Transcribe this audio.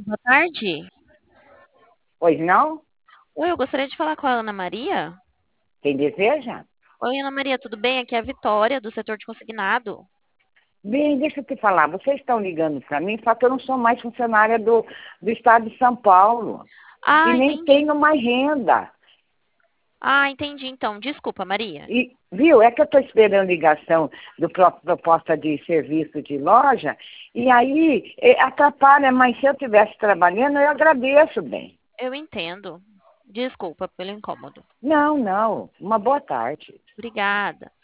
Boa tarde. Pois não? Oi, eu gostaria de falar com a Ana Maria. Quem deseja? Oi, Ana Maria, tudo bem? Aqui é a Vitória, do setor de consignado. Bem, deixa eu te falar, vocês estão ligando para mim, só que eu não sou mais funcionária do Estado de São Paulo. E Ah, nem entendi. tenho mais renda. Ah, entendi então. Desculpa, Maria. E, viu, é que eu estou esperando ligação do próprio proposta de serviço de loja, e aí atrapalha, mas se eu estivesse trabalhando, eu agradeço bem. Eu entendo. Desculpa pelo incômodo. Não, não, uma boa tarde. Obrigada.